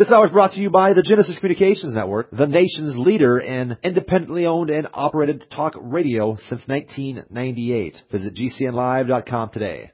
This hour is brought to you by the Genesis Communications Network, the nation's leader in independently owned and operated talk radio since 1998. Visit GCNlive.com today.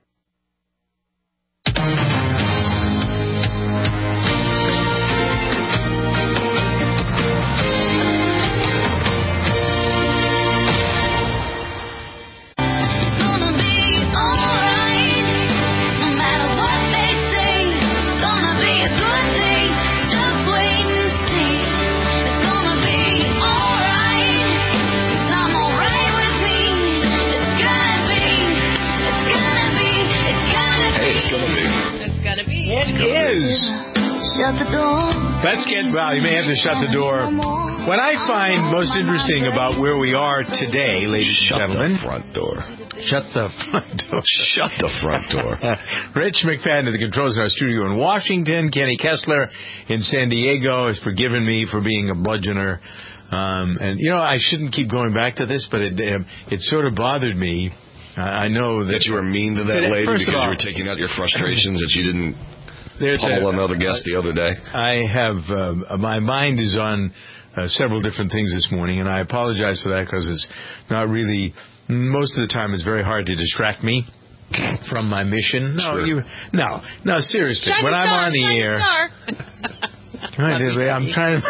Shut the door. Well, you may have to shut the door. What I find most interesting about where we are today, ladies and gentlemen. Shut the front door. Shut the front door. Shut the front door. Rich McFadden at the controls in our studio in Washington. Kenny Kessler in San Diego has forgiven me for being a bludgeoner. And, you know, I shouldn't keep going back to this, but it sort of bothered me. I know that you were mean to that lady because you were taking out your frustrations that you didn't pummel another guest the other day. I have my mind is on several different things this morning, and I apologize for that because it's not really. Most of the time, it's very hard to distract me from my mission. No, seriously. When I'm on the air. I'm trying to.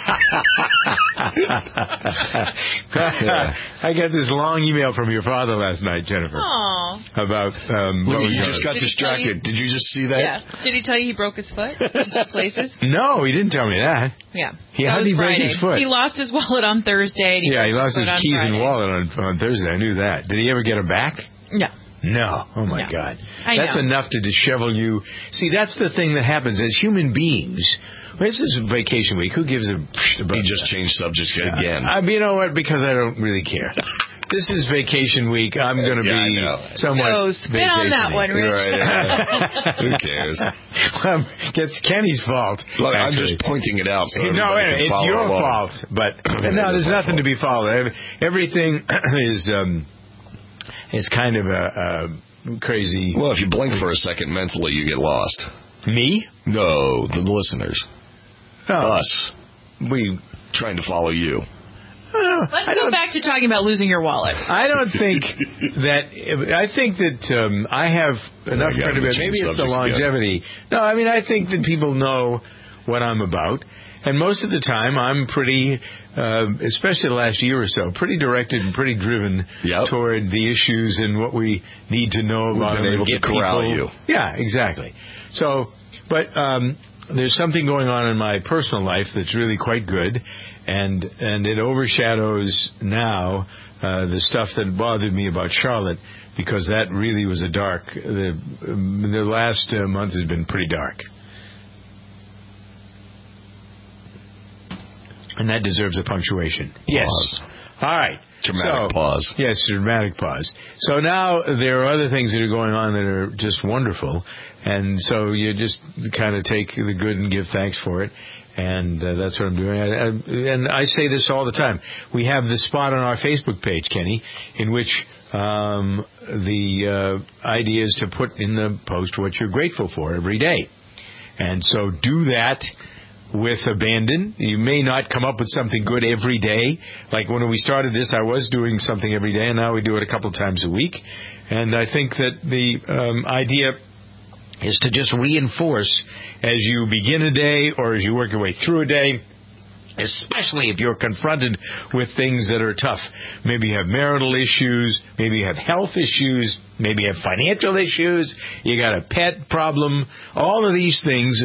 I got this long email from your father last night, Jennifer. Aww. About you just got distracted. Did you just see that? Yeah. Did he tell you he broke his foot in two places? No, he didn't tell me that. Yeah. How did he break his foot? He lost his wallet on Thursday. He lost his keys and wallet on Thursday. I knew that. Did he ever get them back? No. Oh, my God. That's enough to dishevel you. See, that's the thing that happens as human beings. This is vacation week. Who gives a about He just changed subjects again. You know what? Because I don't really care. This is vacation week. I'm going to be somewhat spit on that one, Rich. Right. Who cares? It's Kenny's fault. Look, I'm just pointing it out. So no, it's your fault. But no, there's nothing to be followed. Everything is kind of a crazy. Well, if you blink for a second mentally, you get lost. Me? No, the listeners. Us. We trying to follow you. Let's go back to talking about losing your wallet. I don't think that. I think that I have enough credibility. Maybe it's the longevity. No, I mean, I think that people know what I'm about. And most of the time, I'm pretty, especially the last year or so, pretty directed and pretty driven toward the issues and what we need to know about. We've been able to corral you. Yeah, exactly. So, but there's something going on in my personal life that's really quite good, and it overshadows now the stuff that bothered me about Charlotte, because that really was a dark. The last month has been pretty dark. And that deserves a punctuation. Yes. All right. Dramatic pause. Yes, dramatic pause. So now there are other things that are going on that are just wonderful. And so you just kind of take the good and give thanks for it. And that's what I'm doing. And I say this all the time. We have this spot on our Facebook page, Kenny, in which the idea is to put in the post what you're grateful for every day. And so do that with abandon. You may not come up with something good every day. Like when we started this, I was doing something every day, and now we do it a couple times a week. And I think that the idea is to just reinforce as you begin a day or as you work your way through a day, especially if you're confronted with things that are tough. Maybe you have marital issues, maybe you have health issues, maybe you have financial issues, you got a pet problem, all of these things.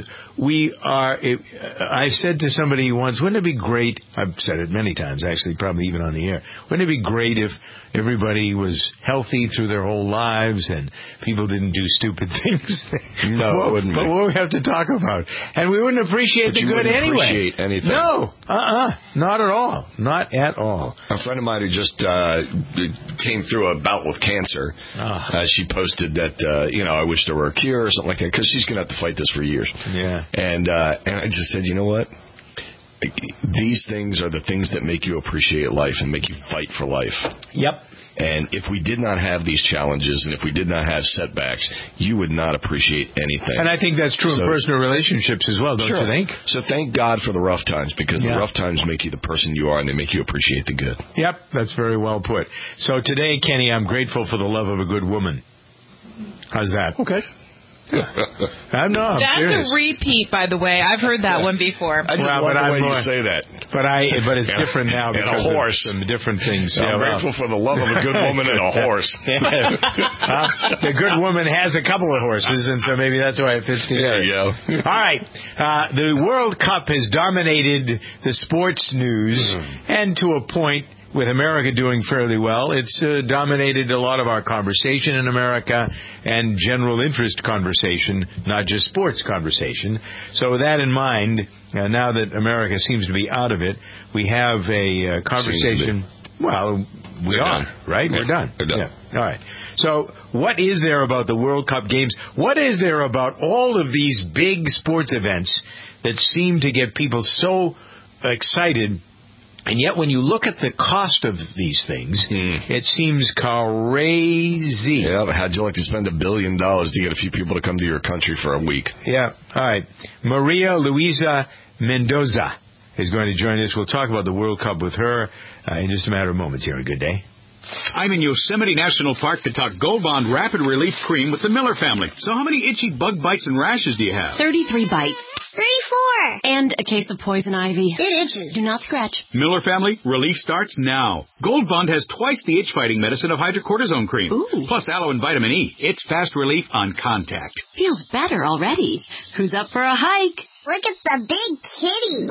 I said to somebody once, wouldn't it be great, I've said it many times actually, probably even on the air, wouldn't it be great if everybody was healthy through their whole lives and people didn't do stupid things? No, it wouldn't be. But what we have to talk about. And we wouldn't appreciate the good anyway. Appreciate anything. No, not at all. Not at all. A friend of mine who just came through a bout with cancer, she posted that, I wish there were a cure or something like that, because she's going to have to fight this for years. Yeah. And I just said, you know what? These things are the things that make you appreciate life and make you fight for life. Yep. And if we did not have these challenges and if we did not have setbacks, you would not appreciate anything. And I think that's true in personal relationships as well, don't you think? So thank God for the rough times, because the rough times make you the person you are, and they make you appreciate the good. Yep, that's very well put. So today, Kenny, I'm grateful for the love of a good woman. How's that? Okay. I'm serious. A repeat, by the way. I've heard that one before. I just love the way you say that. But it's different now because and a horse and different things. I'm grateful for the love of a good woman and a horse. The good woman has a couple of horses, and so maybe that's why it fits together. There you go. All right. The World Cup has dominated the sports news, and to a point, with America doing fairly well, it's dominated a lot of our conversation in America and general interest conversation, not just sports conversation. So with that in mind, now that America seems to be out of it, we have a conversation. Well, we are, right? Yeah. We're done. Yeah. All right. So what is there about the World Cup games? What is there about all of these big sports events that seem to get people so excited? And yet, when you look at the cost of these things, it seems crazy. Yeah, how'd you like to spend $1 billion to get a few people to come to your country for a week? Yeah, all right. Maria Luisa Mendoza is going to join us. We'll talk about the World Cup with her in just a matter of moments here. A good day. I'm in Yosemite National Park to talk Gold Bond Rapid Relief Cream with the Miller family. So how many itchy bug bites and rashes do you have? 33 bites. 34. And a case of poison ivy. It itches. Do not scratch. Miller family, relief starts now. Gold Bond has twice the itch-fighting medicine of hydrocortisone cream. Ooh. Plus aloe and vitamin E. It's fast relief on contact. Feels better already. Who's up for a hike? Look at the big kitty.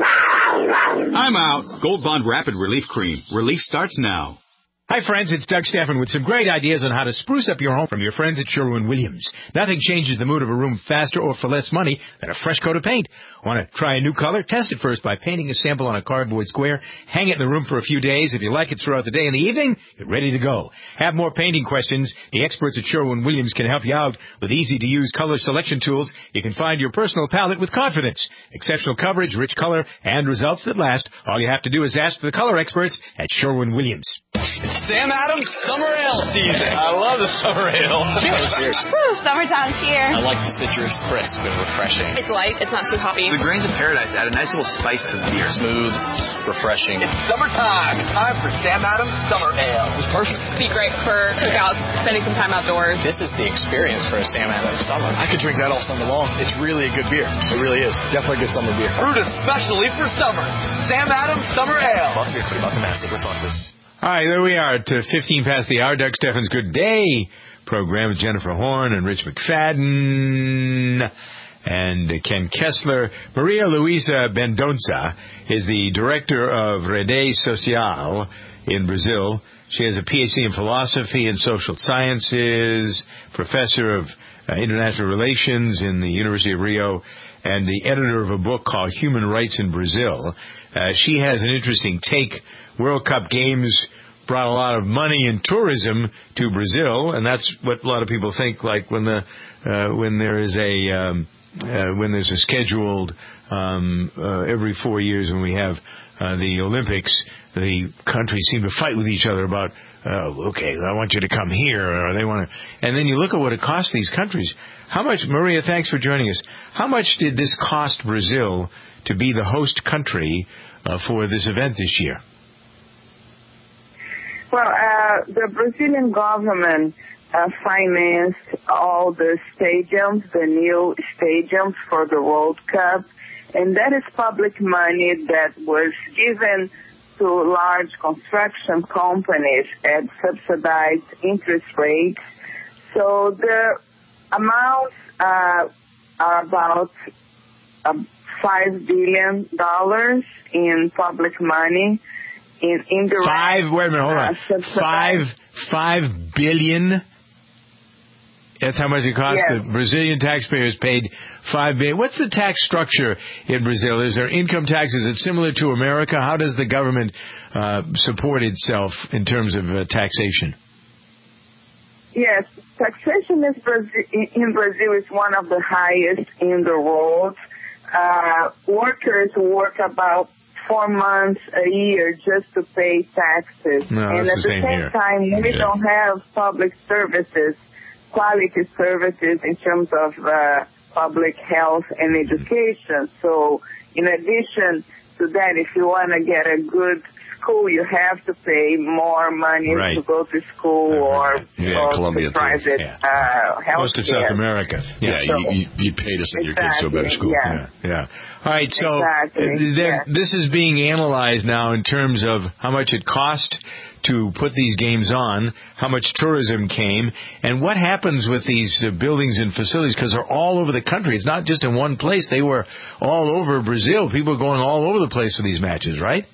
I'm out. Gold Bond Rapid Relief Cream. Relief starts now. Hi, friends. It's Doug Stephan with some great ideas on how to spruce up your home from your friends at Sherwin-Williams. Nothing changes the mood of a room faster or for less money than a fresh coat of paint. Want to try a new color? Test it first by painting a sample on a cardboard square. Hang it in the room for a few days. If you like it throughout the day and the evening, you're ready to go. Have more painting questions? The experts at Sherwin-Williams can help you out with easy-to-use color selection tools. You can find your personal palette with confidence. Exceptional coverage, rich color, and results that last. All you have to do is ask for the color experts at Sherwin-Williams. It's Sam Adams Summer Ale season. I love the summer ale. Cheers. Woo, summertime's here. I like the citrus, crisp and refreshing. It's light. It's not too hoppy. The grains of paradise add a nice little spice to the beer. Smooth, refreshing. It's summertime. It's time for Sam Adams Summer Ale. It's perfect. Be great for cookouts, spending some time outdoors. This is the experience for a Sam Adams summer. I could drink that all summer long. It's really a good beer. It really is. Definitely a good summer beer. Brewed especially for summer. Sam Adams Summer Ale. Must be free. Must be massive. Responsibly. All right, there we are at 15 past the hour. Doug Stephan's Good Day program with Jennifer Horn and Rich McFadden and Ken Kessler. Maria Luisa Mendonça is the director of Rede Social in Brazil. She has a PhD in philosophy and social sciences, professor of international relations in the University of Rio, and the editor of a book called Human Rights in Brazil. She has an interesting take. World Cup games brought a lot of money and tourism to Brazil, and that's what a lot of people think. Like when there's a scheduled every 4 years when we have the Olympics, the countries seem to fight with each other about, okay, I want you to come here, or they want to. And then you look at what it costs these countries. How much, Maria? Thanks for joining us. How much did this cost Brazil to be the host country for this event this year? Well, the Brazilian government financed all the stadiums, the new stadiums for the World Cup, and that is public money that was given to large construction companies at subsidized interest rates. So the amounts are about $5 billion in public money. In the wait a minute, hold on. $5 billion. That's how much it cost. Yes. The Brazilian taxpayers paid $5 billion. What's the tax structure in Brazil? Is there income tax? Is it similar to America? How does the government support itself in terms of taxation? Yes, taxation in Brazil is one of the highest in the world. workers work about 4 months a year just to pay taxes. No, and at the same time, we don't have public services, quality services in terms of public health and education. So in addition to that, if you want to get a good school, you have to pay more money to go to school or Columbia to private health. Most of South America. You pay to send your kids to a better school. Yeah. All right, so this is being analyzed now in terms of how much it cost to put these games on, how much tourism came, and what happens with these buildings and facilities, because they're all over the country. It's not just in one place. They were all over Brazil. People are going all over the place for these matches, right?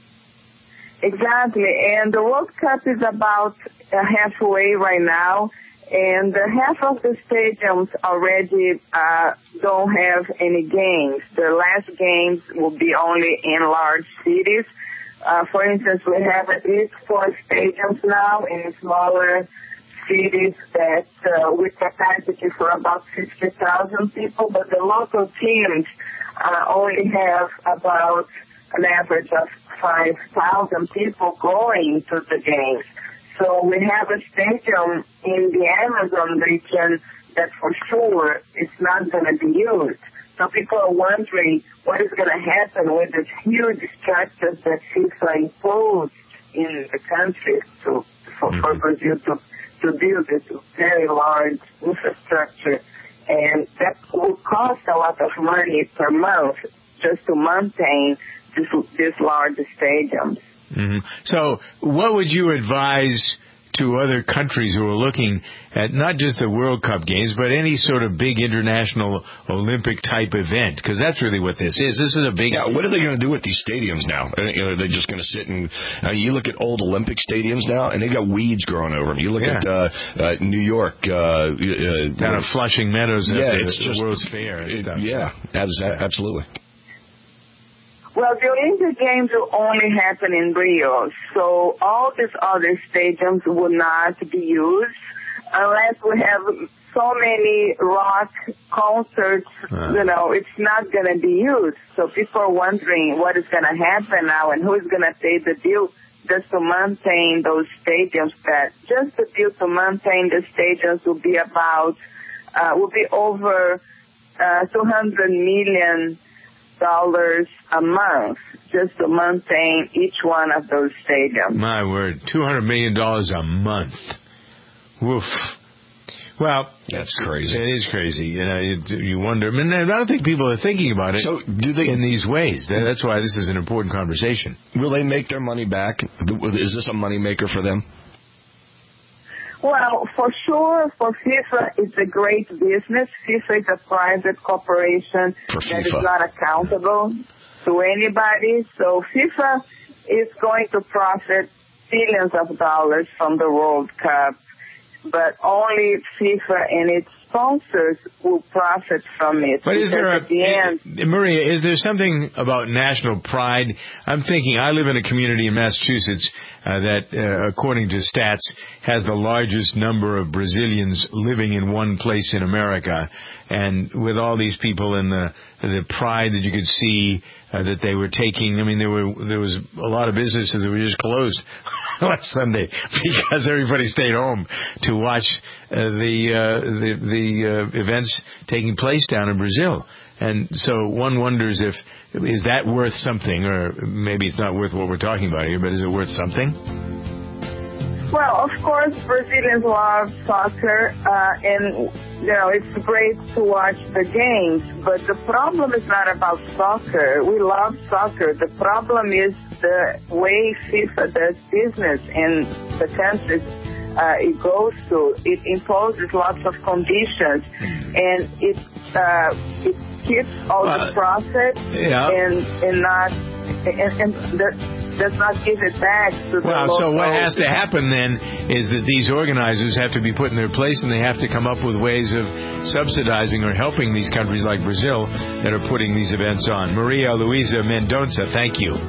Exactly, and the World Cup is about halfway right now, and half of the stadiums already don't have any games. The last games will be only in large cities. For instance, we have at least 4 stadiums now in smaller cities that with capacity for about 50,000 people, but the local teams only have about an average of 5,000 people going to the games. So we have a stadium in the Amazon region that for sure is not going to be used. So people are wondering what is going to happen with these huge structures that FIFA imposed in the country for Brazil to build this very large infrastructure. And that will cost a lot of money per month just to maintain these large stadiums. Mm-hmm. So what would you advise to other countries who are looking at not just the World Cup games, but any sort of big international Olympic-type event? Because that's really what this is. This is a big... Yeah, what are they going to do with these stadiums now? Are they just going to sit and... you look at old Olympic stadiums now, and they got weeds growing over them. You look at New York... down at Flushing Meadows at it's the just, World's Fair and stuff. Yeah, absolutely. Well, the Olympic Games will only happen in Rio, so all these other stadiums will not be used unless we have so many rock concerts, it's not going to be used. So people are wondering what is going to happen now and who is going to pay the bill just to maintain those stadiums. That just the bill to maintain the stadiums will be over $200 million a month just to maintain each one of those stadiums. My word, $200 million a month. Woof. Well, that's crazy. It is crazy. You wonder. I mean, I don't think people are thinking about it in these ways. That's why this is an important conversation. Will they make their money back? Is this a moneymaker for them? Well, for sure, for FIFA, it's a great business. FIFA is a private corporation that is not accountable to anybody. So FIFA is going to profit billions of dollars from the World Cup, but only FIFA and its sponsors will profit from it. But is there Maria, is there something about national pride? I'm thinking, I live in a community in Massachusetts that, according to stats, has the largest number of Brazilians living in one place in America. And with all these people and the pride that you could see that they were taking, I mean, there was a lot of businesses that were just closed last Sunday because everybody stayed home to watch the events taking place down in Brazil. And so one wonders is that worth something, or maybe it's not worth what we're talking about here, but is it worth something? Well, of course, Brazilians love soccer, and it's great to watch the games, but the problem is not about soccer. We love soccer. The problem is the way FIFA does business in the countries it goes to. It imposes lots of conditions, and it keeps all the profit and does not give it back to the local. So what has to happen then is that these organizers have to be put in their place, and they have to come up with ways of subsidizing or helping these countries like Brazil that are putting these events on. Maria Luisa Mendonça, thank you.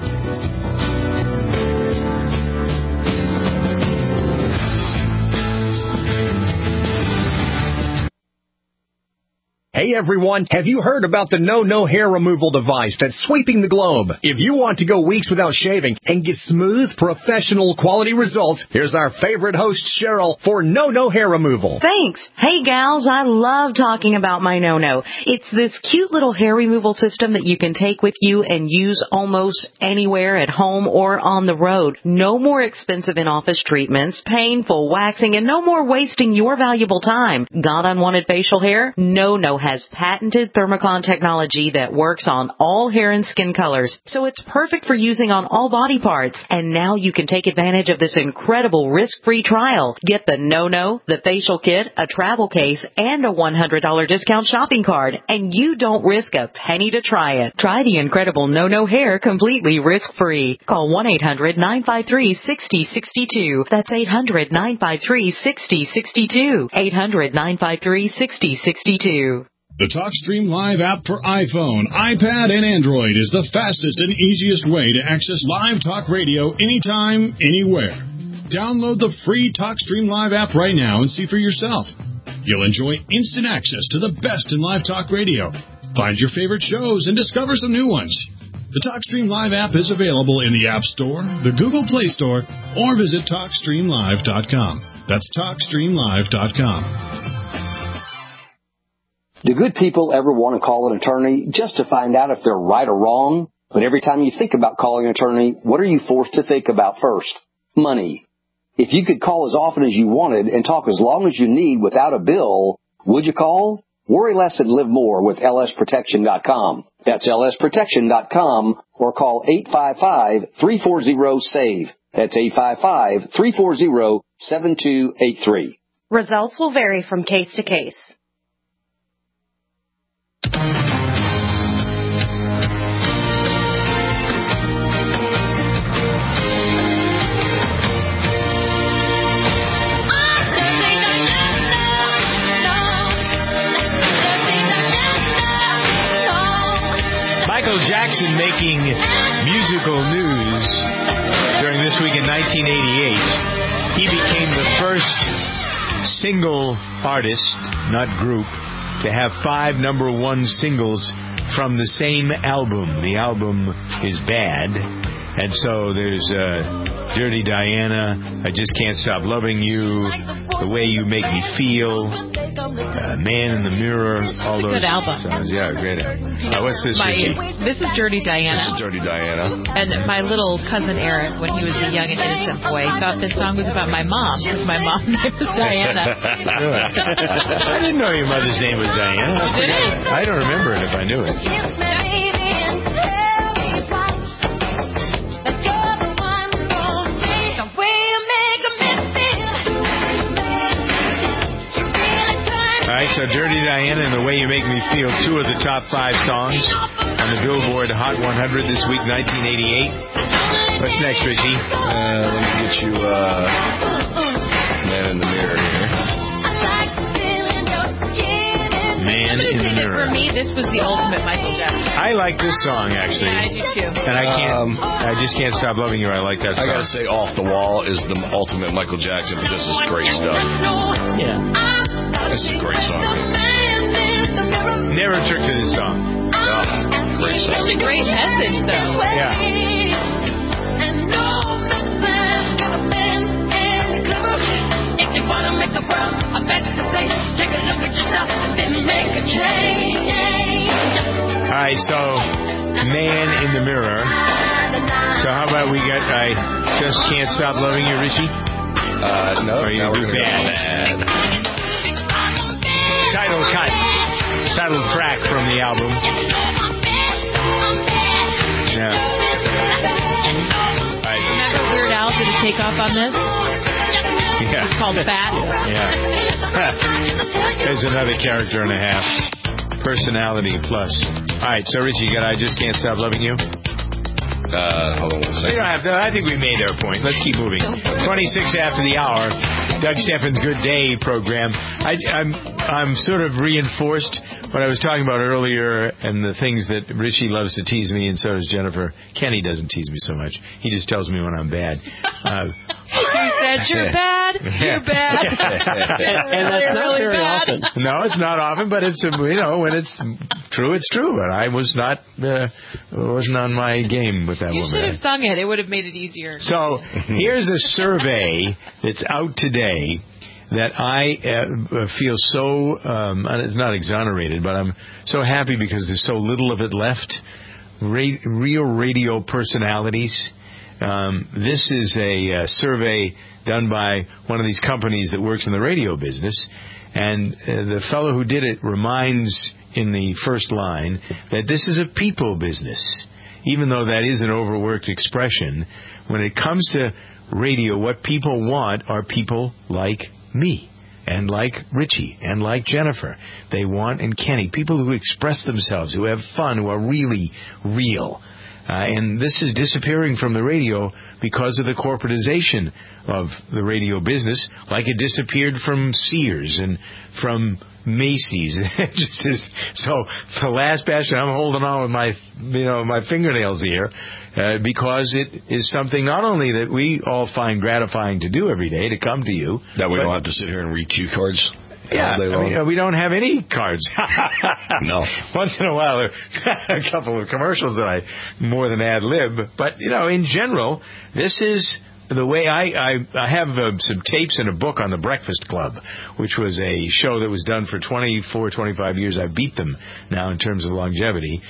Hey, Hey everyone, have you heard about the No Hair Removal device that's sweeping the globe? If you want to go weeks without shaving and get smooth, professional quality results, here's our favorite host, Cheryl, for No Hair Removal. Thanks. Hey gals, I love talking about my No. It's this cute little hair removal system that you can take with you and use almost anywhere at home or on the road. No more expensive in-office treatments, painful waxing, and no more wasting your valuable time. Got unwanted facial hair? No has patented Thermocon technology that works on all hair and skin colors, so it's perfect for using on all body parts. And now you can take advantage of this incredible risk-free trial. Get the No, the facial kit, a travel case, and a $100 discount shopping card, and you don't risk a penny to try it. Try the incredible No hair completely risk-free. Call 1-800-953-6062. That's 800-953-6062. 800-953-6062. The TalkStream Live app for iPhone, iPad, and Android is the fastest and easiest way to access live talk radio anytime, anywhere. Download the free TalkStream Live app right now and see for yourself. You'll enjoy instant access to the best in live talk radio. Find your favorite shows and discover some new ones. The TalkStream Live app is available in the App Store, the Google Play Store, or visit TalkStreamLive.com. That's TalkStreamLive.com. Do good people ever want to call an attorney just to find out if they're right or wrong? But every time you think about calling an attorney, what are you forced to think about first? Money. If you could call as often as you wanted and talk as long as you need without a bill, would you call? Worry less and live more with lsprotection.com. That's lsprotection.com or call 855-340-SAVE. That's 855-340-7283. Results will vary from case to case. Michael Jackson making musical news during This Week in 1988. He became the first single artist, not group, to have 5 number 1 singles from the same album. The album is Bad. And so there's Dirty Diana, I Just Can't Stop Loving You, The Way You Make Me Feel, Man in the Mirror, all those. Good album. Songs. Yeah, great album. What's this, Ricky? This is Dirty Diana. This is Dirty Diana. And my little cousin Eric, when he was a young and innocent boy, thought this song was about my mom, because my mom's name was Diana. I didn't know your mother's name was Diana. I don't remember it if I knew it. All right, so Dirty Diana and The Way You Make Me Feel, 2 of the top 5 songs on the Billboard Hot 100 this week, 1988. What's next, Richie? Let me get you Man in the Mirror here. Man in the Mirror. For me, this was the ultimate Michael Jackson. I like this song, actually. Yeah, I do too. And I Just Can't Stop Loving You. I like that song. I gotta say, Off the Wall is the ultimate Michael Jackson, but this is great stuff. Yeah. This is a great song. Never took to this song. Oh, great song. Such a great message, though. Yeah. All right, so Man in the Mirror. So how about we get I Just Can't Stop Loving You, Richie? No. Or you do Bad. Title track from the album. Yeah. Right. Remember Weird Al did a takeoff on this? Yeah. It's called Fat. Yeah. There's another character and a half. Personality plus. All right, so Richie, you got I Just Can't Stop Loving You? Hold on one second. We don't have to, I think we made our point. Let's keep moving. 26 after the hour. Doug Steffens' Good Day program. I'm sort of reinforced what I was talking about earlier and the things that Richie loves to tease me, and so does Jennifer. Kenny doesn't tease me so much. He just tells me when I'm bad. You said you're bad. bad. You're bad. and that's not really very bad. often. No, it's not often, but it's when it's true, it's true. And I was not wasn't on my game with that You woman. should have sung it. It would have made it easier. So here's a survey that's out today that I feel so, it's not exonerated, but I'm so happy because there's so little of it left. Real radio personalities. This is a survey done by one of these companies that works in the radio business. And the fellow who did it reminds in the first line that this is a people business. Even though that is an overworked expression, when it comes to radio, what people want are people like me and like Richie and like Jennifer. They want, and Kenny, people who express themselves, who have fun, who are really real. And this is disappearing from the radio because of the corporatization of the radio business, like it disappeared from Sears and from Macy's. So the last bastion, I'm holding on with my fingernails here, because it is something not only that we all find gratifying to do every day, to come to you. That we don't have to sit here and read cue cards. Yeah, we don't have any cards. No. Once in a while, a couple of commercials that I more than ad lib. But, in general, this is the way I have some tapes and a book on the Breakfast Club, which was a show that was done for 24, 25 years. I beat them now in terms of longevity.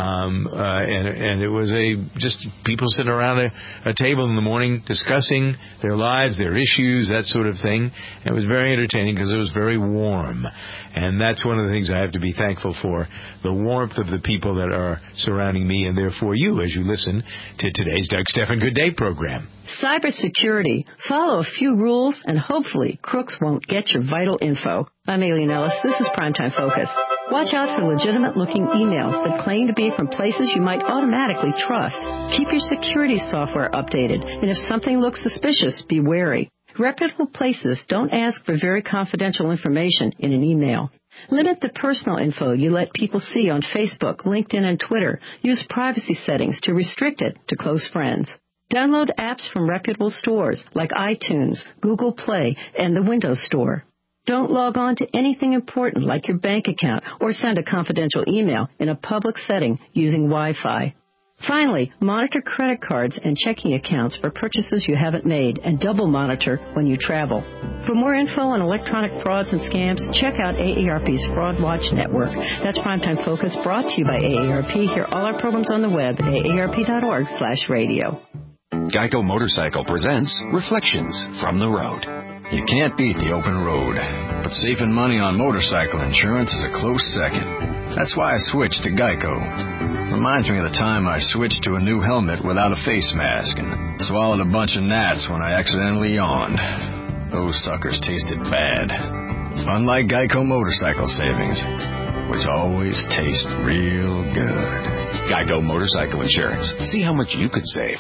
And it was just people sitting around a table in the morning discussing their lives, their issues, that sort of thing. And it was very entertaining because it was very warm. And that's one of the things I have to be thankful for, the warmth of the people that are surrounding me and therefore you as you listen to today's Doug Stephan Good Day program. Cybersecurity. Follow a few rules and hopefully crooks won't get your vital info. I'm Aileen Ellis. This is Primetime Focus. Watch out for legitimate-looking emails that claim to be from places you might automatically trust. Keep your security software updated, and if something looks suspicious, be wary. Reputable places don't ask for very confidential information in an email. Limit the personal info you let people see on Facebook, LinkedIn, and Twitter. Use privacy settings to restrict it to close friends. Download apps from reputable stores like iTunes, Google Play, and the Windows Store. Don't log on to anything important like your bank account or send a confidential email in a public setting using Wi-Fi. Finally, monitor credit cards and checking accounts for purchases you haven't made and double monitor when you travel. For more info on electronic frauds and scams, check out AARP's Fraud Watch Network. That's Primetime Focus, brought to you by AARP. Hear all our programs on the web at aarp.org/radio. Geico Motorcycle presents Reflections from the Road. You can't beat the open road, but saving money on motorcycle insurance is a close second. That's why I switched to Geico. Reminds me of the time I switched to a new helmet without a face mask and swallowed a bunch of gnats when I accidentally yawned. Those suckers tasted bad. Unlike Geico Motorcycle Savings, which always taste real good. Geico Motorcycle Insurance. See how much you could save.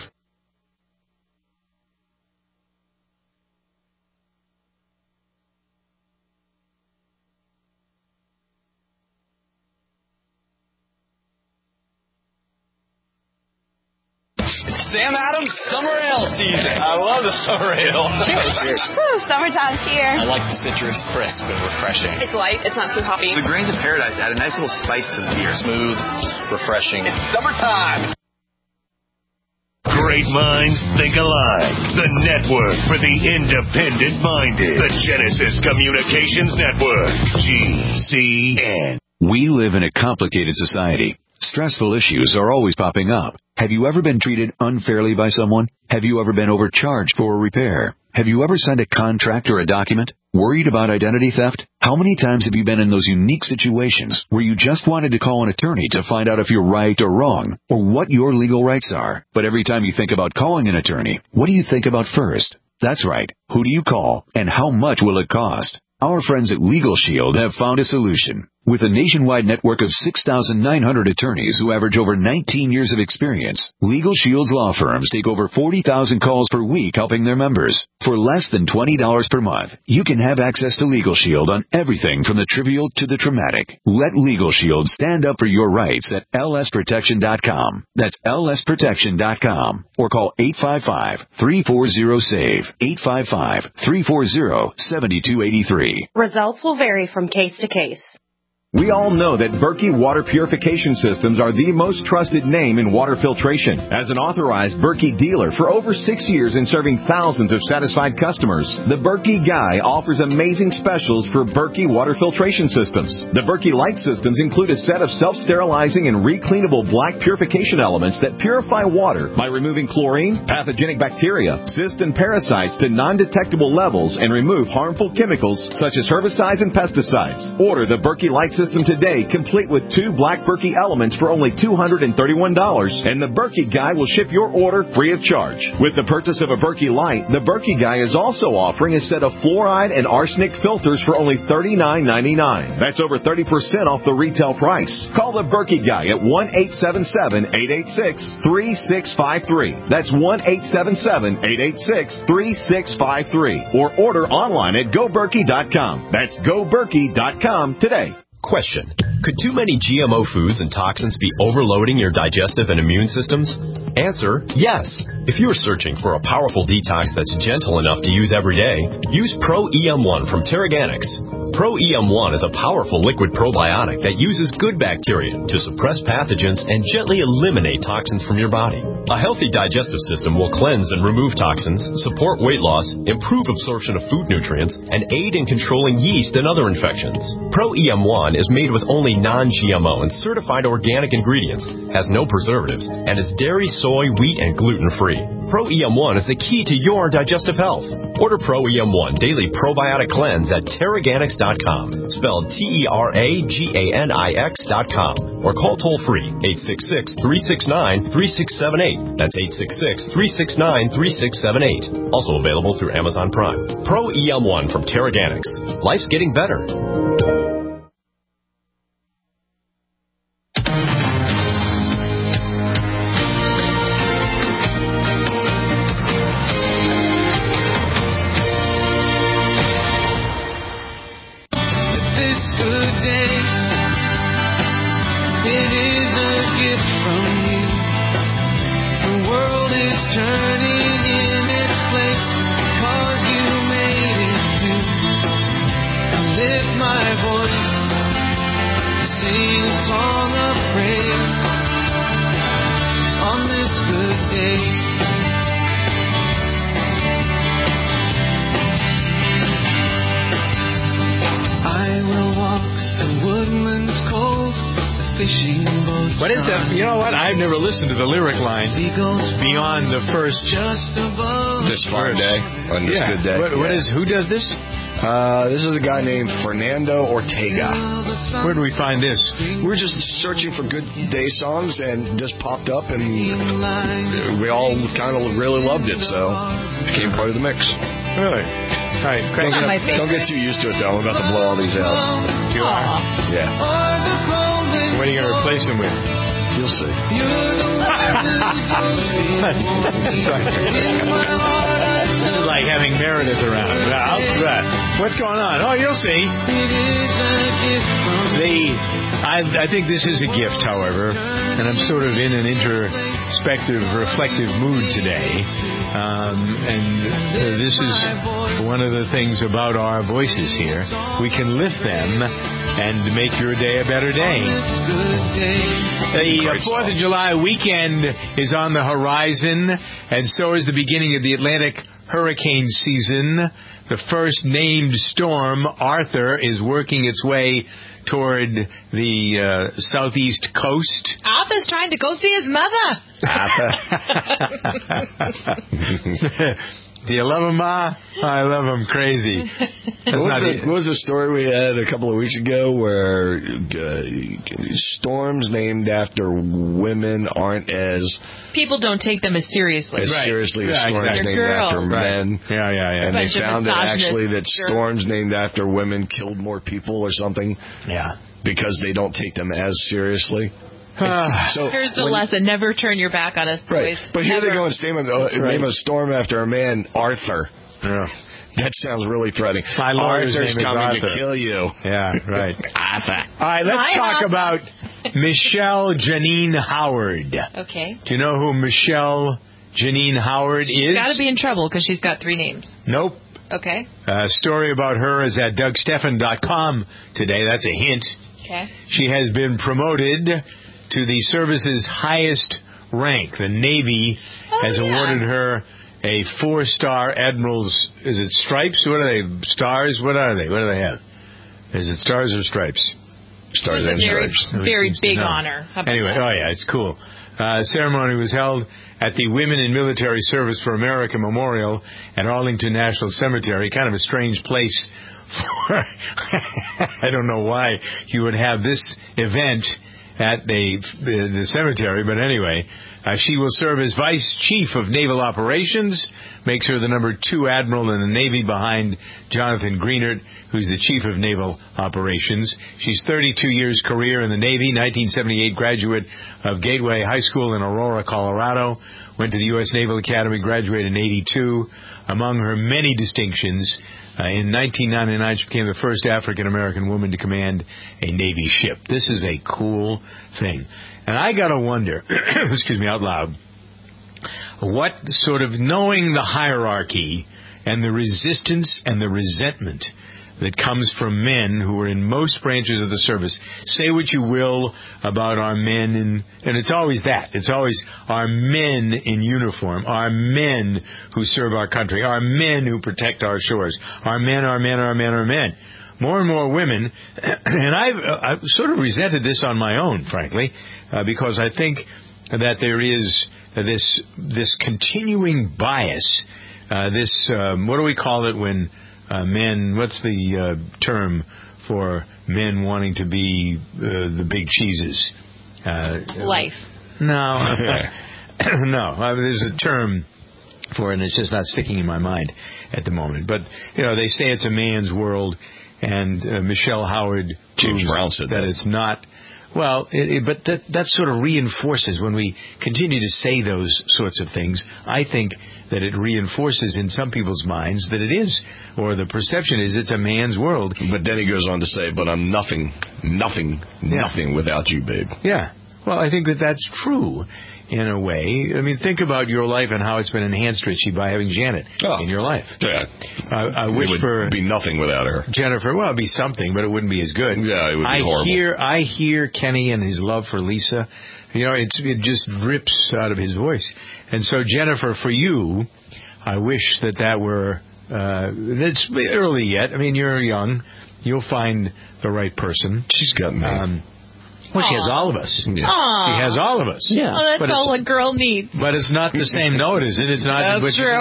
Sam Adams Summer Ale season. I love the summer ale. Cheers. Woo, summertime's here. I like the citrus, crisp and refreshing. It's light. It's not too hoppy. The grains of paradise add a nice little spice to the beer. Smooth, refreshing. It's summertime. Great minds think alike. The network for the independent-minded. The Genesis Communications Network. GCN. We live in a complicated society. Stressful issues are always popping up. Have you ever been treated unfairly by someone? Have you ever been overcharged for a repair? Have you ever signed a contract or a document? Worried about identity theft? How many times have you been in those unique situations where you just wanted to call an attorney to find out if you're right or wrong, or what your legal rights are? But every time you think about calling an attorney, what do you think about first? That's right. Who do you call, and how much will it cost? Our friends at Legal Shield have found a solution. With a nationwide network of 6,900 attorneys who average over 19 years of experience, Legal Shield's law firms take over 40,000 calls per week helping their members. For less than $20 per month, you can have access to Legal Shield on everything from the trivial to the traumatic. Let Legal Shield stand up for your rights at lsprotection.com. That's lsprotection.com. Or call 855-340-SAVE. 855-340-7283. Results will vary from case to case. We all know that Berkey Water Purification Systems are the most trusted name in water filtration. As an authorized Berkey dealer for over 6 years and serving thousands of satisfied customers, the Berkey Guy offers amazing specials for Berkey Water Filtration Systems. The Berkey Light systems include a set of self-sterilizing and recleanable black purification elements that purify water by removing chlorine, pathogenic bacteria, cysts, and parasites to non-detectable levels and remove harmful chemicals such as herbicides and pesticides. Order the Berkey Light system today, complete with 2 black Berkey elements for only $231, and the Berkey Guy will ship your order free of charge. With the purchase of a Berkey Light, the Berkey Guy is also offering a set of fluoride and arsenic filters for only $39.99. That's over 30% off the retail price. Call the Berkey Guy at 1-877-886-3653. That's 1-877-886-3653. Or order online at GoBerkey.com. That's GoBerkey.com today. Question. Could too many GMO foods and toxins be overloading your digestive and immune systems? Answer, yes. If you're searching for a powerful detox that's gentle enough to use every day, use Pro EM1 from Terraganics. Pro EM1 is a powerful liquid probiotic that uses good bacteria to suppress pathogens and gently eliminate toxins from your body. A healthy digestive system will cleanse and remove toxins, support weight loss, improve absorption of food nutrients, and aid in controlling yeast and other infections. Pro EM1 is made with only non-GMO and certified organic ingredients, has no preservatives, and is dairy, soy, wheat, and gluten-free. Pro EM1 is the key to your digestive health. Order Pro EM1 Daily Probiotic Cleanse at Terraganics.com, spelled Terraganix.com, or call toll-free 866-369-3678. That's 866-369-3678. Also available through Amazon Prime. Pro EM1 from Terraganics. Life's getting better. What is that? You know what? I've never listened to the lyric line beyond the first. This fine day, on this good day. What is? Who does this? This is a guy named Fernando Ortega. Where do we find this? We're just searching for good day songs, and this popped up, and we all kind of really loved it, so it became part of the mix. Really? All right, don't get too used to it, though. I'm about to blow all these out. You are? Yeah. What are you going to replace them with? You'll see. This is like having Meredith around. What's going on? Oh, you'll see. I think this is a gift, however, and I'm sort of in an introspective, reflective mood today. And this is one of the things about our voices here. We can lift them and make your day a better day. The 4th of July weekend is on the horizon, and so is the beginning of the Atlantic hurricane season. The first named storm, Arthur, is working its way toward the southeast coast. Arthur's trying to go see his mother. Do you love him, Ma? I love him crazy. What was the story we had a couple of weeks ago where storms named after women aren't as... People don't take them as seriously. As seriously as storms named after men. Yeah. And they found that actually that storms named after women killed more people or something. Yeah. because they don't take them as seriously. So here's the lesson: never turn your back on us, boys. Right. But here they go and name a storm after a man, Arthur. Yeah. That sounds really threatening. My lawyer's Arthur's name is coming Arthur. to kill you. Yeah, right. Arthur. All right, let's talk about Michelle Janine Howard. Okay. Do you know who Michelle Janine Howard is? She's got to be in trouble because she's got 3 names. Nope. Okay. A story about her is at DougSteffen.com today. That's a hint. Okay. She has been promoted to the service's highest rank. The Navy has awarded her a 4-star Admiral's, is it stripes? What are they? Stars? What are they? What do they have? Is it stars or stripes? Stars and stripes. Very big honor. Anyway, it's cool. Ceremony was held at the Women in Military Service for America Memorial at Arlington National Cemetery. Kind of a strange place for, I don't know why you would have this event at the cemetery, but anyway, she will serve as Vice Chief of Naval Operations, makes her the number 2 Admiral in the Navy behind Jonathan Greenert, who's the Chief of Naval Operations. She's 32 years career in the Navy, 1978 graduate of Gateway High School in Aurora, Colorado, went to the U.S. Naval Academy, graduated in 82. Among her many distinctions, in 1999, she became the first African-American woman to command a Navy ship. This is a cool thing. And I got to wonder, excuse me, out loud, what sort of, knowing the hierarchy and the resistance and the resentment that comes from men who are in most branches of the service. Say what you will about our men, and it's always that. It's always our men in uniform, our men who serve our country, our men who protect our shores, our men, our men, our men, our men. More and more women, and I've sort of resented this on my own, frankly, because I think that there is this continuing bias, what do we call it when men, what's the term for men wanting to be the big cheeses? Life. No. No. There's a term for it, and it's just not sticking in my mind at the moment. But, they say it's a man's world, and Michelle Howard James Brown said that it's not. Well, but that sort of reinforces, when we continue to say those sorts of things, I think that it reinforces in some people's minds that it is, or the perception is it's a man's world. But then he goes on to say, but I'm nothing without you, babe. Yeah. Well, I think that that's true in a way. I mean, think about your life and how it's been enhanced, Richie, by having Janet in your life. Yeah. I wish it would be nothing without her. Jennifer, well, it'd be something, but it wouldn't be as good. Yeah, it would be horrible. I hear Kenny and his love for Lisa. It just drips out of his voice. And so, Jennifer, for you, I wish that were, it's early yet. I mean, you're young. You'll find the right person. She's got me. Well, she has all of us. Yeah. She has all of us. Yeah. Oh, that's all a girl needs. But it's not the same note, is it? It's not. That's true.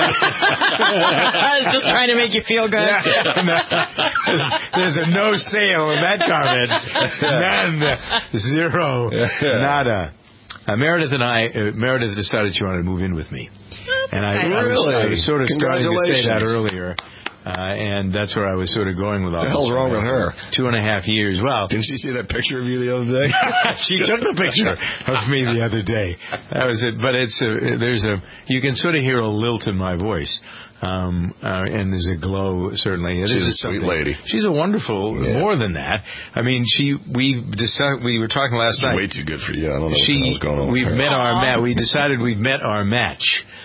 I was just trying to make you feel good. Yeah. There's a no sale in that comment. None. Zero. Nada. Meredith decided she wanted to move in with me. And I was sort of starting to say that earlier. And that's where I was sort of going with all this. What the hell's wrong with her? 2.5 years. Well, didn't she see that picture of you the other day? She took the picture of me the other day. That was it. But you can sort of hear a lilt in my voice. And there's a glow, certainly. She's a sweet lady. She's a wonderful, more than that. I mean, we were talking last night. Way too good for you. I don't know what's going on with her. We decided we've met our match.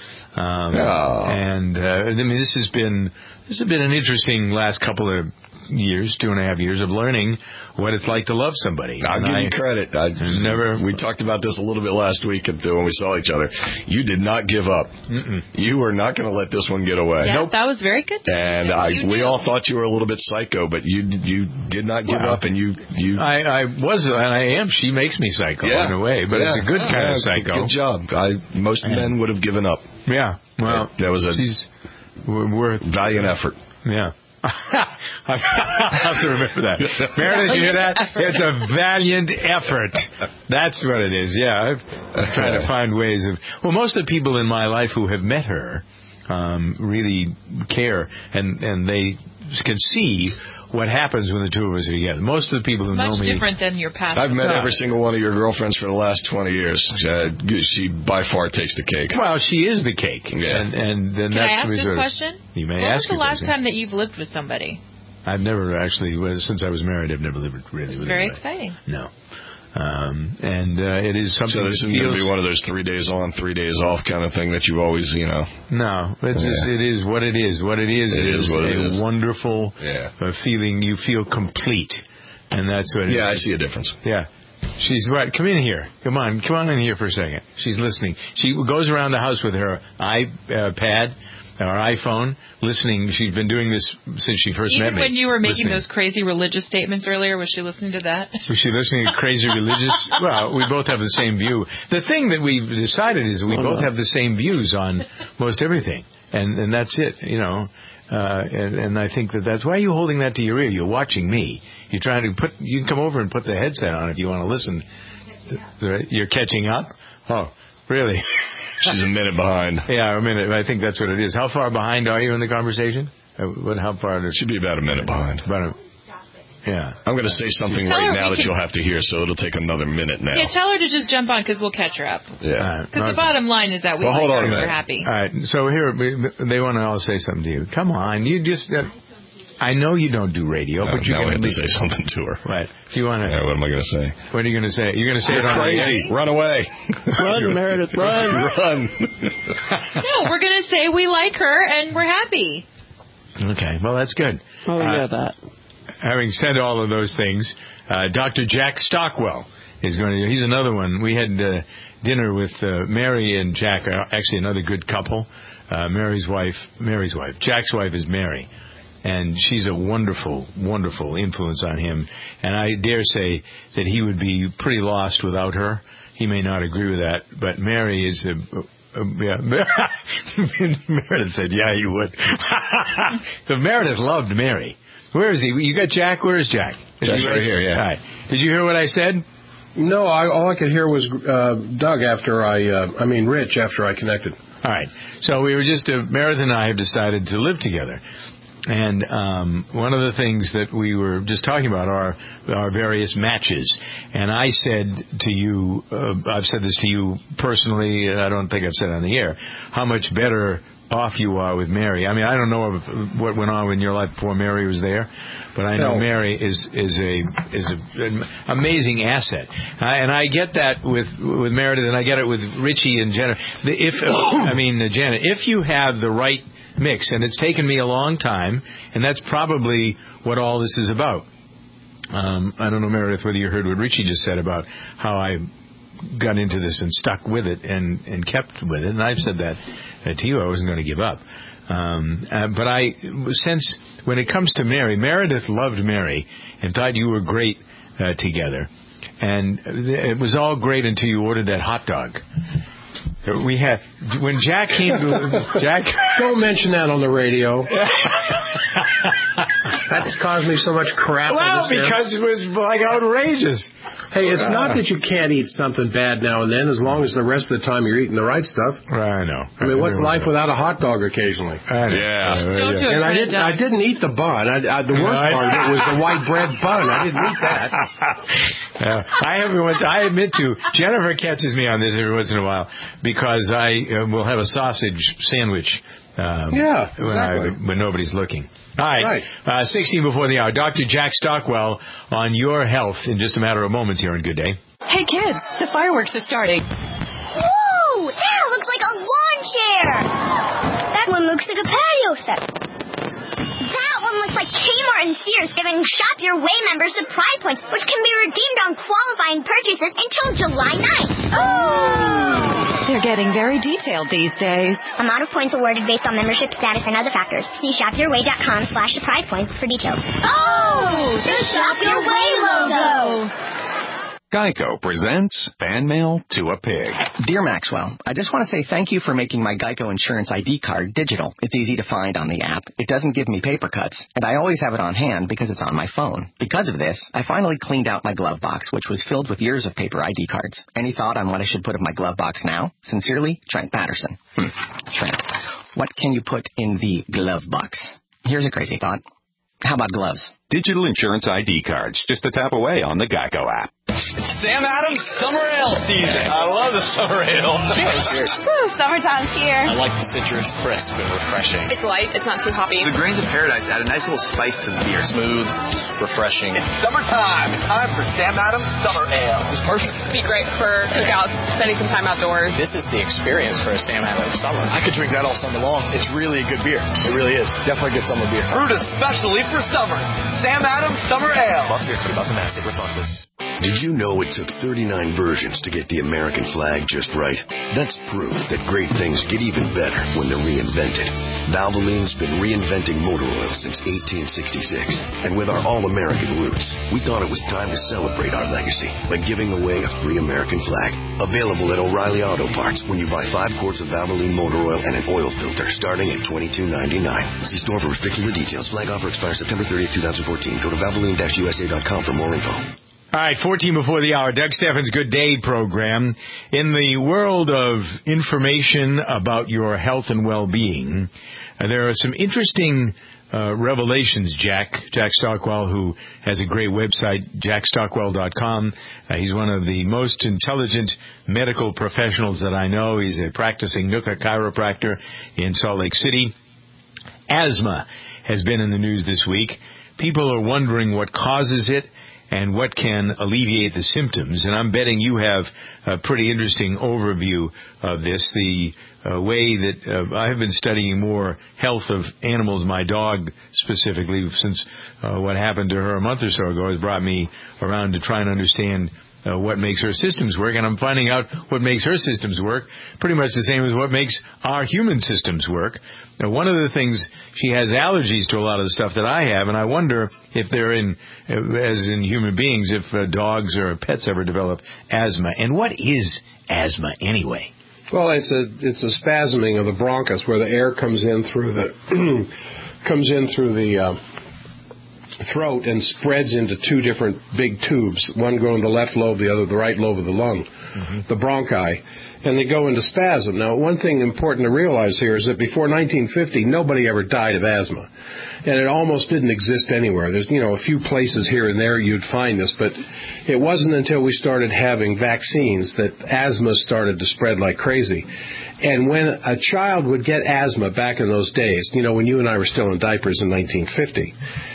And I mean, this has been an interesting last couple of years, 2.5 years of learning what it's like to love somebody. I'll give you credit. We talked about this a little bit last week when we saw each other. You did not give up. Mm-mm. You were not going to let this one get away. Yeah, nope. That was very good. And we all thought you were a little bit psycho, but you did not give up, and you. I was, and I am. She makes me psycho in a way, but it's a good kind of psycho. Good job. Most men would have given up. Yeah. Well, that was worth valiant effort. Yeah. I have to remember that. Meredith, you hear that? It's a valiant effort. That's what it is. Yeah, I'm trying to find ways of. Well, most of the people in my life who have met her really care, and they can see what happens when the two of us are together. Most of the people who know me... Much different than your past. I've met every single one of your girlfriends for the last 20 years. She by far takes the cake. Well, she is the cake. Yeah. And then Can I ask this question? You may when ask was the last time that you've lived with somebody? I've never actually, since I was married, I've never lived really with anybody. Very exciting. No. It is something. So this isn't going to be one of those 3 days on, 3 days off kind of thing that you always, No, it is what it is. What it is, it is a wonderful feeling. You feel complete, and that's what. Yeah, I see a difference. Yeah. She's right. Come in here. Come on in here for a second. She's listening. She goes around the house with her iPad or iPhone, listening. She's been doing this since she first met me. Even when you were making those crazy religious statements earlier, was she listening to that? Was she listening to crazy religious? Well, we both have the same view. The thing that we've decided is we both have the same views on most everything, and that's it. And I think that's why are you holding that to your ear? You're watching me. You're trying to you can come over and put the headset on if you want to listen. You're catching up? Oh, really? She's a minute behind. Yeah, a minute. I think that's what it is. How far behind are you in the conversation? How far? Should be about a minute behind. Yeah. I'm going to say something right now that you'll have to hear, so it'll take another minute now. Yeah, tell her to just jump on because we'll catch her up. Yeah. Because the bottom line is that hold on a minute. We're happy. All right. So here, they want to all say something to you. Come on. You just... I know you don't do radio, but you're going to say something to her. Right. If you want to... Yeah, what am I going to say? What are you going to say? You're going to say it on crazy. Run away. Run, Meredith, run. Run. No, we're going to say we like her and we're happy. Okay. Well, that's good. Oh, yeah, that. Having said all of those things, Dr. Jack Stockwell is going to... He's another one. We had dinner with Mary and Jack, actually another good couple. Mary's wife. Jack's wife is Mary. And she's a wonderful, wonderful influence on him. And I dare say that he would be pretty lost without her. He may not agree with that, but Mary is yeah. Meredith said, yeah, you would. So Meredith loved Mary. Where is he? You got Jack? Where is Jack? Jack's right here, yeah. All right. Did you hear what I said? No, all I could hear was Doug Rich after I connected. All right. So we were just, Meredith and I have decided to live together. And one of the things that we were just talking about are our various matches. And I said to you, I've said this to you personally, I don't think I've said it on the air, how much better off you are with Mary. I mean, I don't know what went on in your life before Mary was there, but I know Mary is an amazing asset. And I get that with Meredith, and I get it with Richie and Jenna. Janet, if you have the right mix, and it's taken me a long time, and that's probably what all this is about. I don't know, Meredith, whether you heard what Richie just said about how I got into this and stuck with it and kept with it, and I've said that to you. I wasn't going to give up. But I sense when it comes to Mary, Meredith loved Mary and thought you were great together. And it was all great until you ordered that hot dog. We had when Jack came to Jack. Don't mention that on the radio. That's caused me so much crap. Well, because it was like outrageous. Hey, it's not that you can't eat something bad now and then, as long as the rest of the time you're eating the right stuff. I know. I mean, what's life without a hot dog occasionally? Yeah. And I didn't eat the bun. The worst part of it was the white bread bun. I didn't eat that. I admit to Jennifer catches me on this every once in a while because I will have a sausage sandwich. When nobody's looking. All right. 16 before the hour. Dr. Jack Stockwell on your health in just a matter of moments here on Good Day. Hey, kids, the fireworks are starting. Whoa! That looks like a lawn chair! That one looks like a patio set. That one looks like Kmart and Sears giving Shop Your Way members surprise points, which can be redeemed on qualifying purchases until July 9th. Oh! They're getting very detailed these days. Amount of points awarded based on membership status and other factors. See shopyourway.com/surprise points for details. Oh! The Shop Your Way logo! Geico presents Fan Mail to a Pig. Dear Maxwell, I just want to say thank you for making my Geico Insurance ID card digital. It's easy to find on the app. It doesn't give me paper cuts, and I always have it on hand because it's on my phone. Because of this, I finally cleaned out my glove box, which was filled with years of paper ID cards. Any thought on what I should put in my glove box now? Sincerely, Trent Patterson. Trent, what can you put in the glove box? Here's a crazy thought. How about gloves? Digital insurance ID cards, just a tap away on the Geico app. It's Sam Adams Summer Ale season. I love the summer ale. Cheers. Woo, summertime's here. I like the citrus, crisp and refreshing. It's light. It's not too hoppy. The grains of paradise add a nice little spice to the beer. Smooth, refreshing. It's summertime. It's time for Sam Adams Summer Ale. It's perfect. It'd be great for cookouts, spending some time outdoors. This is the experience for a Sam Adams summer. I could drink that all summer long. It's really a good beer. It really is. Definitely a good summer beer. Brewed especially for summer. Sam Adams Summer Ale. Must be a Boston Mass. Take responsibly. Did you know it took 39 versions to get the American flag just right? That's proof that great things get even better when they're reinvented. Valvoline's been reinventing motor oil since 1866. And with our all-American roots, we thought it was time to celebrate our legacy by giving away a free American flag. Available at O'Reilly Auto Parts when you buy 5 quarts of Valvoline motor oil and an oil filter starting at $22.99. See store for restrictions and details. Flag offer expires September 30th, 2014. Go to Valvoline-USA.com for more info. All right, 14 before the hour, Doug Steffens' Good Day program. In the world of information about your health and well-being, there are some interesting revelations, Jack Stockwell, who has a great website, jackstockwell.com. He's one of the most intelligent medical professionals that I know. He's a practicing Nooka chiropractor in Salt Lake City. Asthma has been in the news this week. People are wondering what causes it and what can alleviate the symptoms. And I'm betting you have a pretty interesting overview of this. The way that I have been studying more health of animals, my dog specifically, since what happened to her a month or so ago has brought me around to try and understand what makes her systems work, and I'm finding out what makes her systems work pretty much the same as what makes our human systems work. Now, one of the things, she has allergies to a lot of the stuff that I have, and I wonder if they're as in human beings, if dogs or pets ever develop asthma. And what is asthma anyway? Well, it's a spasming of the bronchus where the air comes in through the throat and spreads into 2 different big tubes, one going to the left lobe, the other the right lobe of the lung, the bronchi, and they go into spasm. Now, one thing important to realize here is that before 1950, nobody ever died of asthma, and it almost didn't exist anywhere. There's, a few places here and there you'd find this, but it wasn't until we started having vaccines that asthma started to spread like crazy. And when a child would get asthma back in those days, when you and I were still in diapers in 1950,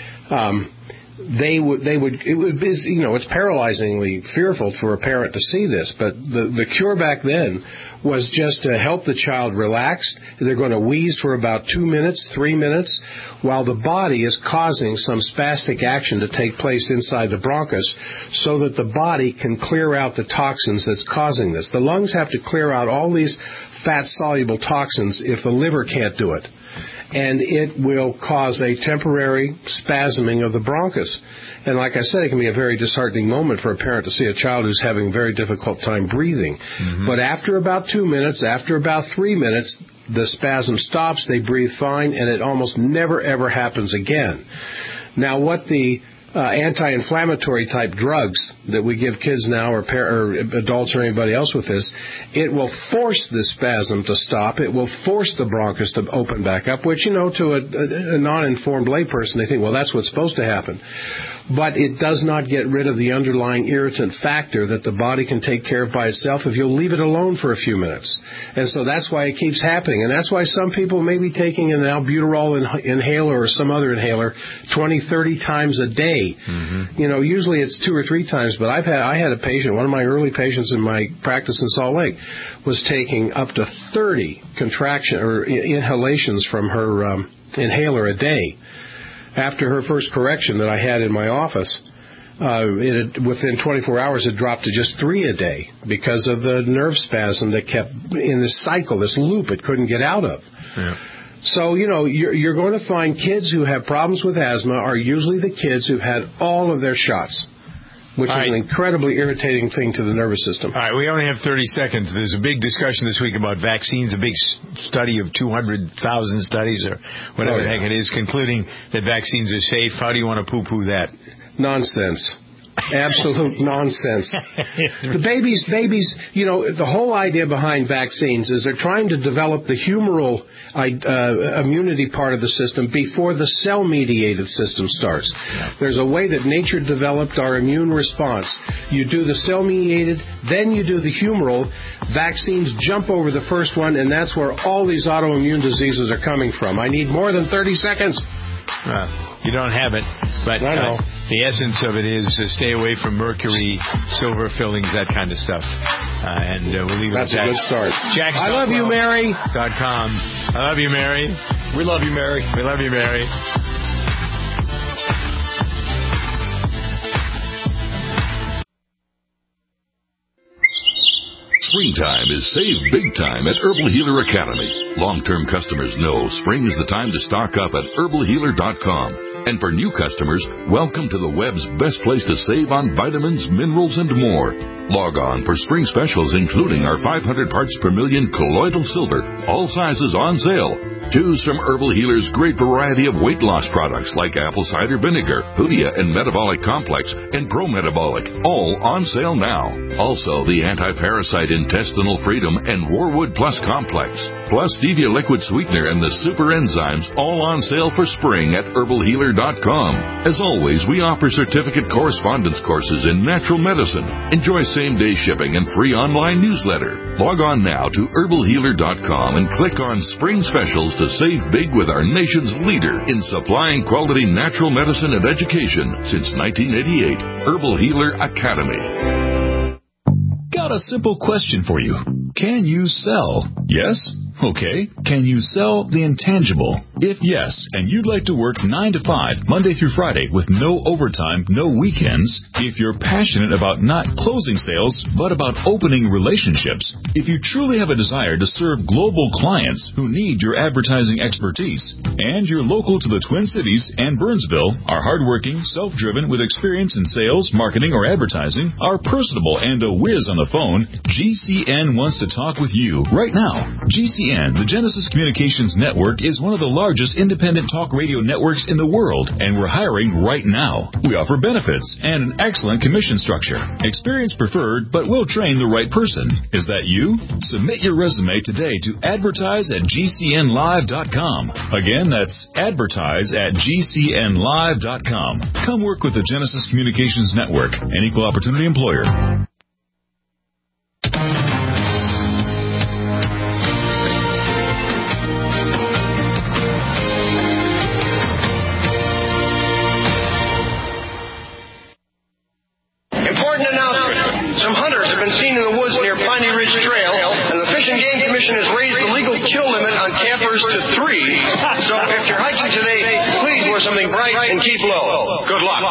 it's paralyzingly fearful for a parent to see this, but the cure back then was just to help the child relax. They're going to wheeze for about 2 minutes, 3 minutes, while the body is causing some spastic action to take place inside the bronchus so that the body can clear out the toxins that's causing this. The lungs have to clear out all these fat-soluble toxins if the liver can't do it. And it will cause a temporary spasming of the bronchus. And like I said, it can be a very disheartening moment for a parent to see a child who's having a very difficult time breathing. Mm-hmm. But after about 2 minutes, after about 3 minutes, the spasm stops, they breathe fine, and it almost never, ever happens again. Now, what the anti-inflammatory type drugs that we give kids now or adults or anybody else with this, it will force the spasm to stop. It will force the bronchus to open back up, which, to a non-informed layperson, they think, well, that's what's supposed to happen. But it does not get rid of the underlying irritant factor that the body can take care of by itself if you'll leave it alone for a few minutes. And so that's why it keeps happening. And that's why some people may be taking an albuterol inhaler or some other inhaler 20, 30 times a day. Mm-hmm. Usually it's 2 or 3 times, but I had a patient, one of my early patients in my practice in Salt Lake, was taking up to 30 inhalations from her inhaler a day. After her first correction that I had in my office, within 24 hours it dropped to just 3 a day because of the nerve spasm that kept in this cycle, this loop it couldn't get out of. Yeah. So, you're going to find kids who have problems with asthma are usually the kids who've had all of their shots, which is an incredibly irritating thing to the nervous system. All right, we only have 30 seconds. There's a big discussion this week about vaccines, a big study of 200,000 studies or whatever the heck it is, concluding that vaccines are safe. How do you want to poo-poo that? Nonsense. Absolute nonsense. The babies, the whole idea behind vaccines is they're trying to develop the humoral immunity part of the system before the cell-mediated system starts. There's a way that nature developed our immune response. You do the cell-mediated, then you do the humoral. Vaccines jump over the first one, and that's where all these autoimmune diseases are coming from. I need more than 30 seconds. You don't have it, but the essence of it is stay away from mercury, silver fillings, that kind of stuff. And we'll leave it at that. That's a good start. Jack's I love you, Mary. .com. I love you, Mary. We love you, Mary. We love you, Mary. Springtime is save big time at Herbal Healer Academy. Long-term customers know spring is the time to stock up at herbalhealer.com. And for new customers, welcome to the web's best place to save on vitamins, minerals, and more. Log on for spring specials, including our 500 parts per million colloidal silver, all sizes on sale. Choose from Herbal Healer's great variety of weight loss products like apple cider vinegar, Hoodia and Metabolic Complex, and Pro-Metabolic, all on sale now. Also, the Anti-Parasite Intestinal Freedom and Warwood Plus Complex, plus Stevia Liquid Sweetener and the Super Enzymes, all on sale for spring at herbalhealer.com. As always, we offer certificate correspondence courses in natural medicine. Enjoy same-day shipping and free online newsletter. Log on now to herbalhealer.com and click on Spring Specials to save big with our nation's leader in supplying quality natural medicine and education since 1988, Herbal Healer Academy. Got a simple question for you. Can you sell? Yes? Okay. Can you sell the intangible? If yes, and you'd like to work 9 to 5, Monday through Friday, with no overtime, no weekends, if you're passionate about not closing sales, but about opening relationships, if you truly have a desire to serve global clients who need your advertising expertise, and you're local to the Twin Cities and Burnsville, are hardworking, self-driven, with experience in sales, marketing, or advertising, are personable, and a whiz on the phone, GCN wants to talk with you right now. GCN, the Genesis Communications Network, is one of the largest independent talk radio networks in the world, and we're hiring right now. We offer benefits and an excellent commission structure. Experience preferred, but we'll train the right person. Is that you? Submit your resume today to advertise@gcnlive.com. Again, that's advertise@gcnlive.com. Come work with the Genesis Communications Network, an equal opportunity employer. Some hunters have been seen in the woods near Piney Ridge Trail, and the Fish and Game Commission has raised the legal kill limit on campers to 3. So if you're hiking today, please wear something bright and keep low. Good luck.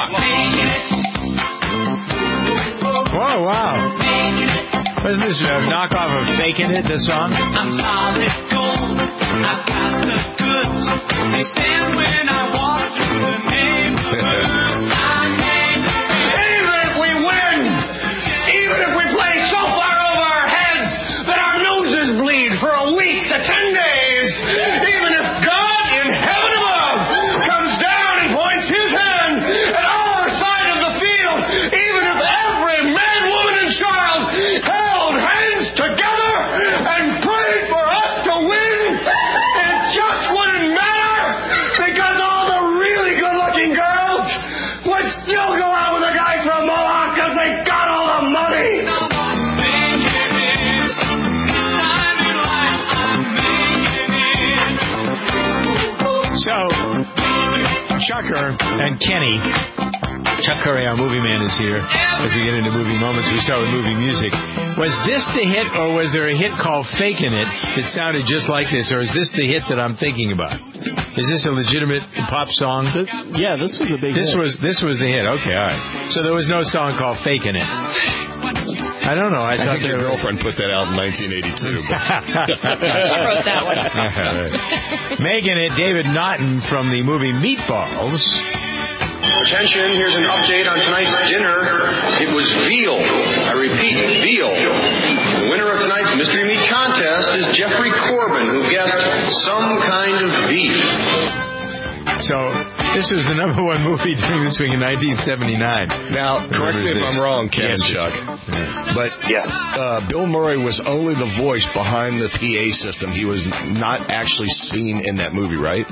Whoa, wow. Wasn't this a knockoff of Faking It, this song? I'm solid gold. I've got the goods. They stand when I walk through the neighborhoods. Even if we win, even if we play so far over our heads that our noses bleed for a week to 10 days, even if God in heaven above comes down and points his hand at our side of the field, even if every man, woman, and child held hands together and prayed for us to win, it just wouldn't matter, because all the really good-looking girls would still go out with a guy from Mohawk because they got all the money. So, Chucker and Kenny, Chuck Curry, our movie man, is here. As we get into movie moments, we start with movie music. Was this the hit, or was there a hit called Faking It that sounded just like this, or is this the hit that I'm thinking about? Is this a legitimate pop song? Yeah, this was a big hit. This was the hit. Okay, all right. So there was no song called Faking It. I don't know. I thought your girlfriend put that out in 1982. She wrote that one. Making It, David Naughton from the movie Meatballs. Attention, here's an update on tonight's dinner. It was veal. I repeat, veal. The winner of tonight's Mystery Meat Contest is Jeffrey Corbin, who guessed some kind of beef. So This was the number one movie during this week in 1979. Now, correct me if I'm wrong, Ken and Chuck, but Bill Murray was only the voice behind the PA system. He was not actually seen in that movie, right?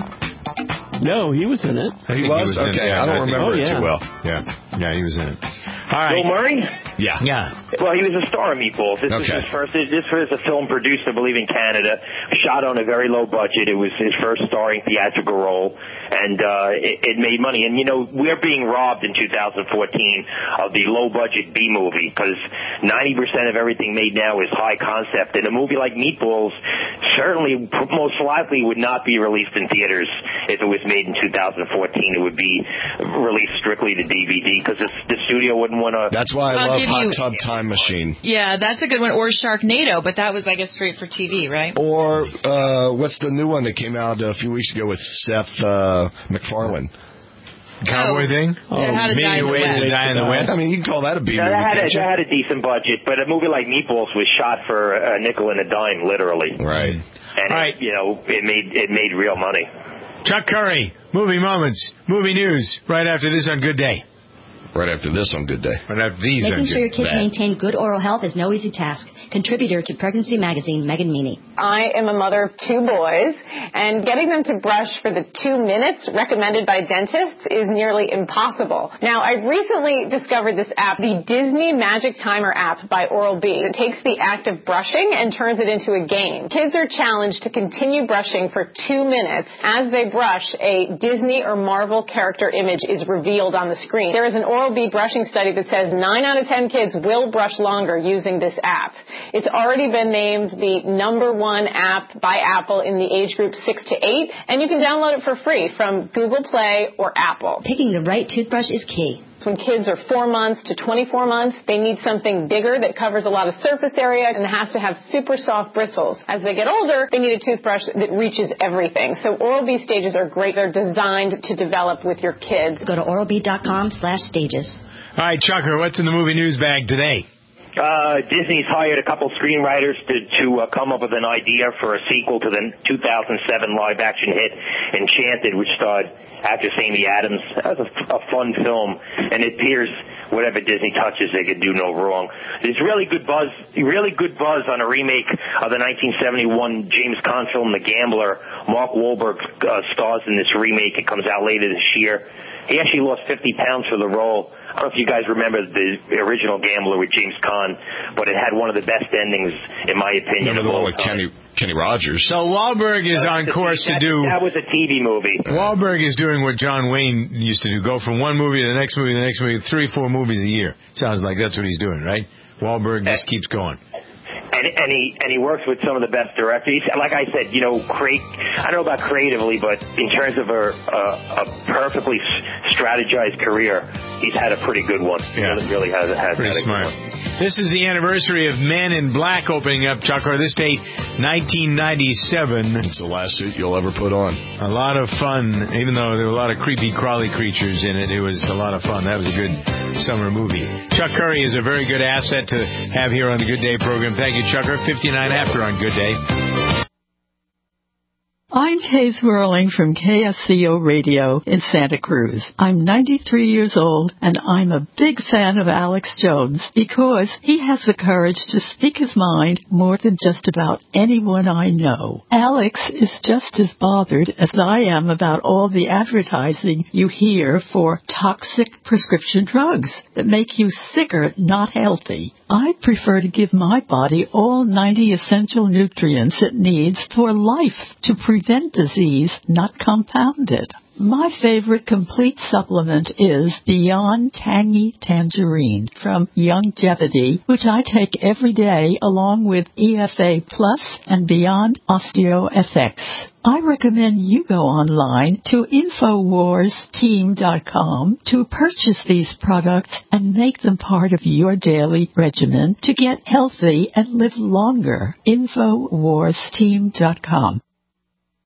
No, he was in it. He was? Okay, I don't remember it too well. Yeah, he was in it. All right. Bill Murray? Yeah. Well, he was a star in Meatballs. This was his first. This was a film produced, I believe, in Canada, shot on a very low budget. It was his first starring theatrical role, and it made money. And, you know, we're being robbed in 2014 of the low-budget B-movie because 90% of everything made now is high concept. And a movie like Meatballs certainly, most likely, would not be released in theaters if it was made in 2014. It would be released strictly to DVD because the studio wouldn't want to. That's why I love Hot Tub Time Machine. Yeah, that's a good one. Or Sharknado, but that was, I guess, straight for TV, right? Or what's the new one that came out a few weeks ago with Seth MacFarlane? Cowboy thing? How to Die in the West. I mean, you can call that a B movie. That had a decent budget, but a movie like Meatballs was shot for a nickel and a dime, literally. Right. And it made real money. Chuck Curry, movie moments, movie news, right after this on Good Day. Right after this on Good Day. Right after these Making on sure your Good kids maintain good oral health is no easy task. Contributor to Pregnancy Magazine, Megan Meany. I am a mother of 2 boys, and getting them to brush for the 2 minutes recommended by dentists is nearly impossible. Now, I recently discovered this app, the Disney Magic Timer app by Oral-B. It takes the act of brushing and turns it into a game. Kids are challenged to continue brushing for 2 minutes. As they brush, a Disney or Marvel character image is revealed on the screen. There is an Oral-B brushing study that says 9 out of 10 kids will brush longer using this app. It's already been named the #1 app by Apple in the age group 6 to 8, and you can download it for free from Google Play or Apple. Picking the right toothbrush is key. When kids are 4 months to 24 months, they need something bigger that covers a lot of surface area and has to have super soft bristles. As they get older, they need a toothbrush that reaches everything. So Oral-B stages are great. They're designed to develop with your kids. Go to oralb.com/stages. All right, Chucker, what's in the movie news bag today? Disney's hired a couple screenwriters to come up with an idea for a sequel to the 2007 live-action hit Enchanted, which starred actress Amy Adams. That was a fun film, and it appears whatever Disney touches, they could do no wrong. There's really good buzz on a remake of the 1971 James Caan film The Gambler. Mark Wahlberg stars in this remake. It comes out later this year. He actually lost 50 pounds for the role. I don't know if you guys remember the original Gambler with James Caan, but it had one of the best endings, in my opinion. Remember the one with Kenny Rogers. So Wahlberg is on course to do... That was a TV movie. Wahlberg is doing what John Wayne used to do, go from one movie to the next movie, 3, 4 movies a year. Sounds like that's what he's doing, right? Wahlberg just keeps going. And he works with some of the best directors. Like I said, I don't know about creatively, but in terms of a perfectly strategized career, he's had a pretty good one. Yeah. He really has pretty had a smart. good one. This is the anniversary of Men in Black opening up, Chucker. This date, 1997. It's the last suit you'll ever put on. A lot of fun, even though there were a lot of creepy crawly creatures in it. It was a lot of fun. That was a good summer movie. Chuck Curry is a very good asset to have here on the Good Day program. Thank you, Chucker. 59 after on Good Day. I'm Kay Swirling from KSCO Radio in Santa Cruz. I'm 93 years old, and I'm a big fan of Alex Jones because he has the courage to speak his mind more than just about anyone I know. Alex is just as bothered as I am about all the advertising you hear for toxic prescription drugs that make you sicker, not healthy. I prefer to give my body all 90 essential nutrients it needs for life to prevent disease, not compound it. My favorite complete supplement is Beyond Tangy Tangerine from Youngevity, which I take every day along with EFA Plus and Beyond OsteoFX. I recommend you go online to InfoWarsTeam.com to purchase these products and make them part of your daily regimen to get healthy and live longer. InfoWarsTeam.com.